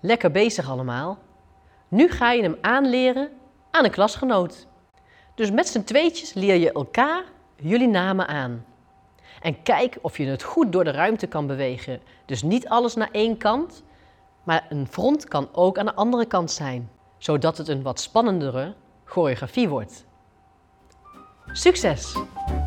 Lekker bezig allemaal. Nu ga je hem aanleren aan een klasgenoot. Dus met z'n tweetjes leer je elkaar jullie namen aan. En kijk of je het goed door de ruimte kan bewegen. Dus niet alles naar één kant, maar een front kan ook aan de andere kant zijn. Zodat het een wat spannendere choreografie wordt. Succes!